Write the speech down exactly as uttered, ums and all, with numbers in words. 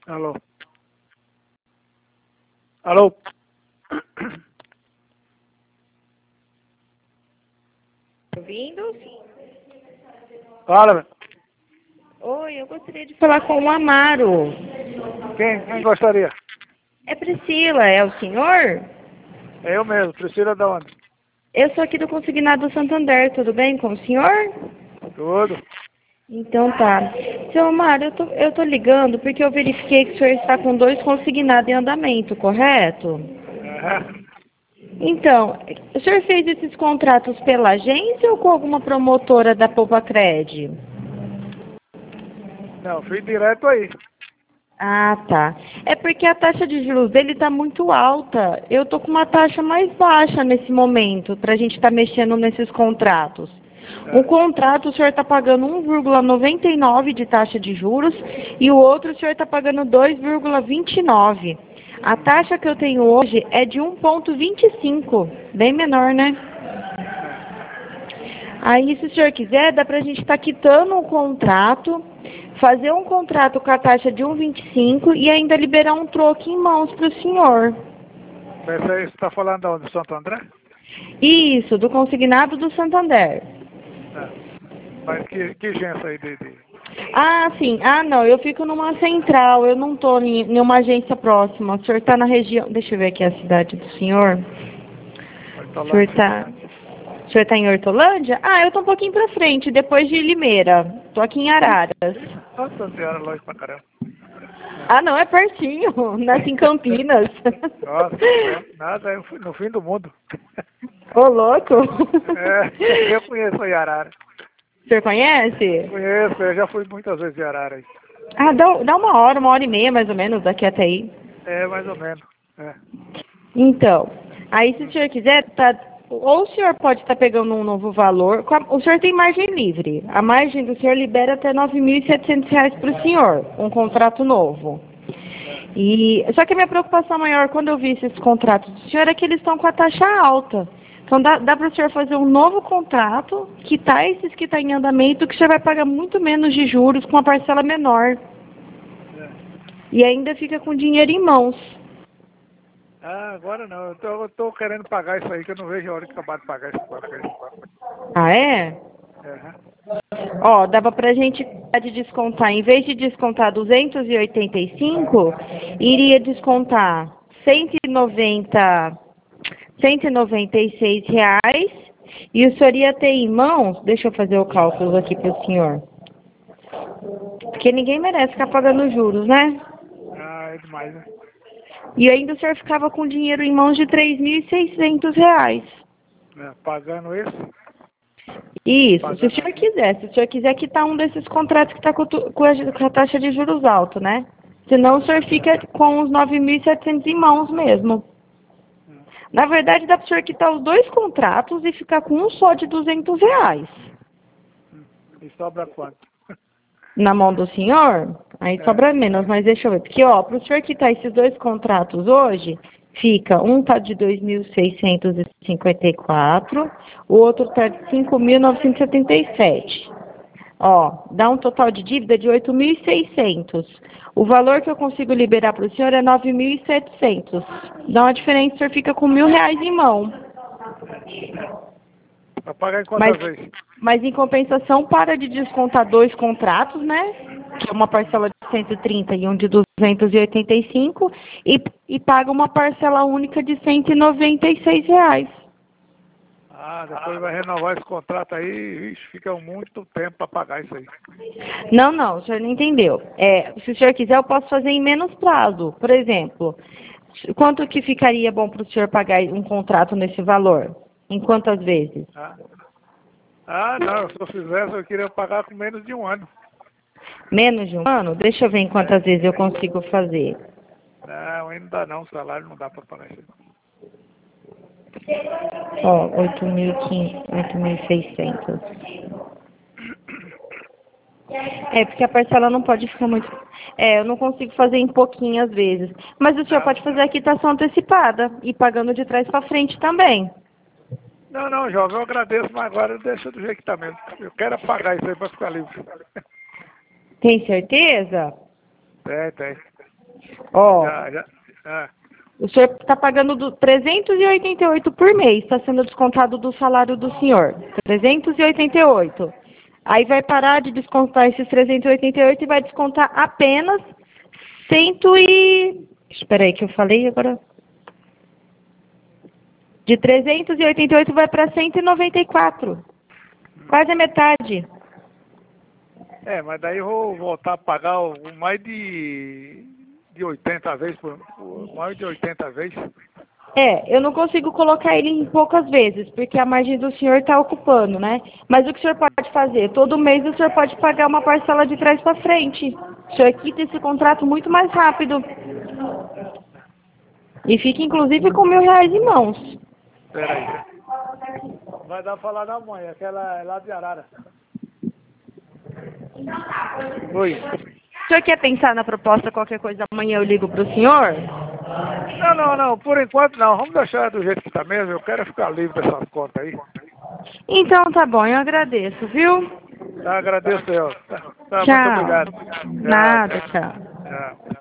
Alô? Alô? Ouvindo? Fala, velho. Oi, eu gostaria de falar com o Amaro. Quem, quem gostaria? É Priscila, é o senhor? É eu mesmo, Priscila da onde? Eu sou aqui do Consignado Santander, tudo bem com o senhor? Tudo. Então tá. Seu Amaro, eu tô, eu tô ligando porque eu verifiquei que o senhor está com dois consignados em andamento, correto? Aham. Então, o senhor fez esses contratos pela agência ou com alguma promotora da Poupa Cred? Não, fui direto aí. Ah, tá. É porque a taxa de juros dele está muito alta. Eu tô com uma taxa mais baixa nesse momento, para a gente estar mexendo nesses contratos. Um É. contrato o senhor está pagando um vírgula noventa e nove de taxa de juros e o outro o senhor está pagando dois vírgula vinte e nove. A Uhum. taxa que eu tenho hoje é de um vírgula vinte e cinco, bem menor, né? É. Aí, se o senhor quiser, dá para a gente estar quitando o contrato, fazer um contrato com a taxa de um vírgula vinte e cinco e ainda liberar um troco em mãos para o senhor. Mas aí você está falando de onde? Santo André? Isso, do consignado do Santander. É. Mas que, que agência aí de... de... Ah, sim. Ah, não, eu fico numa central, eu não estou em nenhuma agência próxima. O senhor está na região... Deixa eu ver aqui a cidade do senhor. O senhor Hortolândia? está... O senhor está em Hortolândia? Ah, eu estou um pouquinho para frente, depois de Limeira. Estou aqui em Araras. Nossa senhora, longe pra caramba. Ah, não, é pertinho. Nasci em Campinas. Nossa, não, nada, é no fim do mundo. Ô, louco. É, eu conheço a Arara. O senhor conhece? Conheço, eu já fui muitas vezes em Arara aí. Ah, dá, dá uma hora, uma hora e meia mais ou menos daqui até aí. É, mais ou menos. É. Então, aí se o senhor quiser, tá, ou o senhor pode estar pegando um novo valor, com a- o senhor tem margem livre. A margem do senhor libera até nove mil e setecentos reais para o senhor, um contrato novo. É. E, só que a minha preocupação maior quando eu vi esses contratos do senhor é que eles estão com a taxa alta. Então dá, dá para o senhor fazer um novo contrato, quitar esses que estão em andamento, que o senhor vai pagar muito menos de juros com uma parcela menor. É. E ainda fica com dinheiro em mãos. Ah, agora não. Eu tô, eu tô querendo pagar isso aí, que eu não vejo a hora de acabar de pagar esse papel. Ah, é? É. Ó, dava pra gente de descontar, em vez de descontar duzentos e oitenta e cinco, iria descontar cento e noventa, cento e noventa e seis reais e o senhor ia ter em mãos, deixa eu fazer o cálculo aqui para o senhor, porque ninguém merece ficar pagando juros, né? Ah, é demais, né? E ainda o senhor ficava com dinheiro em mãos de três mil e seiscentos reais. É, pagando esse, Isso, se o pagando senhor assim. quiser, se o senhor quiser quitar um desses contratos que está com, tu- com, a, com a taxa de juros alto, né? Senão o senhor fica com os nove mil e setecentos em mãos mesmo. Hum. Na verdade, dá para o senhor quitar os dois contratos e ficar com um só de duzentos reais. Hum. E sobra quanto? Na mão do senhor, aí É. sobra menos, mas deixa eu ver. Porque, ó, para o senhor quitar esses dois contratos hoje, fica, um tá de dois mil seiscentos e cinquenta e quatro, o outro tá de cinco mil novecentos e setenta e sete. Ó, dá um total de dívida de oito mil e seiscentos. O valor que eu consigo liberar para o senhor é nove mil e setecentos. Dá uma diferença, o senhor fica com mil reais em mão. Pra pagar em Mas, quantas vezes? mas em compensação, para de descontar dois contratos, né? Que é uma parcela de cento e trinta e um de duzentos e oitenta e cinco e, e paga uma parcela única de cento e noventa e seis reais. Ah, depois vai renovar esse contrato aí, ixi, fica muito tempo para pagar isso aí. Não, não, o senhor não entendeu. É, se o senhor quiser, eu posso fazer em menos prazo. Por exemplo, quanto que ficaria bom para o senhor pagar um contrato nesse valor? Em quantas vezes? Ah, ah não, se eu fizesse, eu queria pagar com menos de um ano. Menos de um ano? Deixa eu ver em É. quantas vezes eu consigo fazer. Não, aí não dá não, o salário não dá para pagar isso aí. Ó, oito mil e quinhentos, oito mil e seiscentos. É, porque a parcela não pode ficar muito... É, eu não consigo fazer em pouquinhas vezes. Mas o senhor Não, pode fazer a quitação antecipada e pagando de trás para frente também. não, não, jovem, eu agradeço, mas agora deixa do jeito que tá mesmo. Eu quero pagar isso aí para ficar livre. Tem certeza? Tem, tem. Ó, Já, já. Ah, o senhor está pagando do, trezentos e oitenta e oito por mês, está sendo descontado do salário do senhor. trezentos e oitenta e oito. Aí vai parar de descontar esses trezentos e oitenta e oito e vai descontar apenas cento e... Espera aí que eu falei agora. De trezentos e oitenta e oito vai para cento e noventa e quatro. Quase a metade. é, mas daí eu vou voltar a pagar o, o mais de, de oitenta vezes, por, por mais de oitenta vezes. É, eu não consigo colocar ele em poucas vezes, porque a margem do senhor está ocupando, né? Mas o que o senhor pode fazer? Todo mês o senhor pode pagar uma parcela de trás para frente. O senhor quita esse contrato muito mais rápido. E fica, inclusive, com mil reais em mãos. Espera aí. Vai dar pra falar da mãe, aquela é lá de Arara. Oi. O senhor quer pensar na proposta, qualquer coisa, amanhã eu ligo para o senhor? Não, não, não, por enquanto não. Vamos deixar do jeito que tá mesmo. Eu quero ficar livre dessas contas aí. Então tá bom, eu agradeço, viu? Tá, agradeço eu. Tá, tá, muito Tchau. obrigado. Nada, Tchau, tchau. tchau. Tchau.